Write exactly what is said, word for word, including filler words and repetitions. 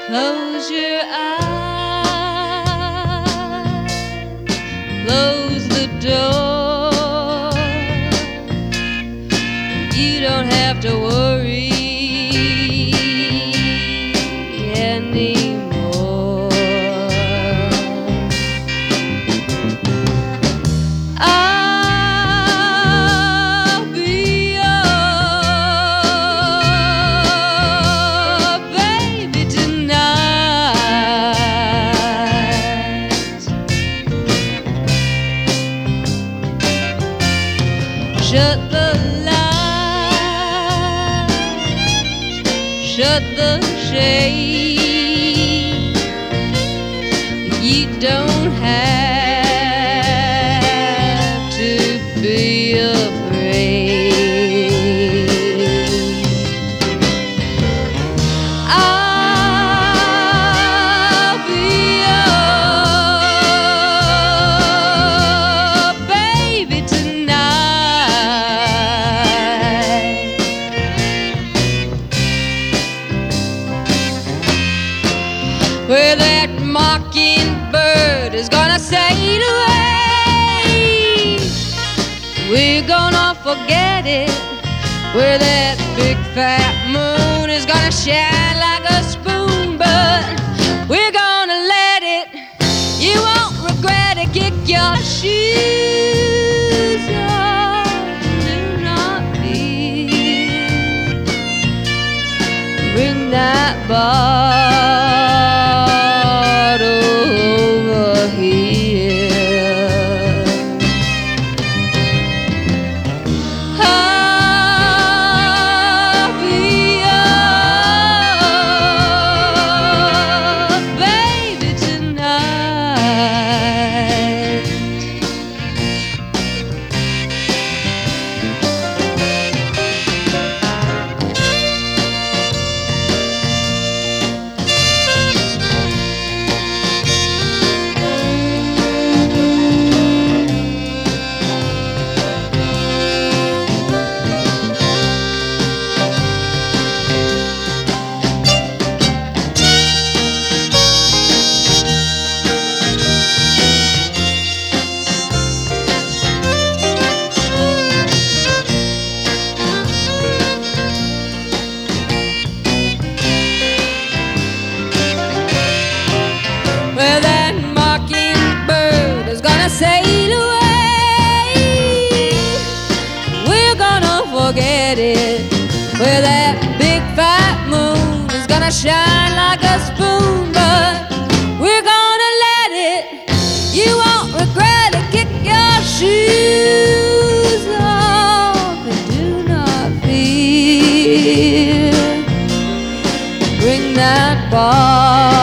Close your eyes, close the door. You don't have to worry anymore. I'll be your baby tonight. Shut the lights, shut the shade. You don't have to be afraid. I'll be your baby tonight. Where that mockingbird is gonna sail away, we're gonna forget it. Where that big fat moon is gonna shine like a spoon, but we're gonna let it. You won't regret it. Kick your shoes off, do not fear. Bring that bottle over here. I'll be your baby tonight. Where that mockingbird is gonna sail away, we're gonna forget it. Where that big fat moon is gonna shine like a spoon, but we're gonna let it. You won't regret it. Kick your shoes off and do not fear. Bring that ball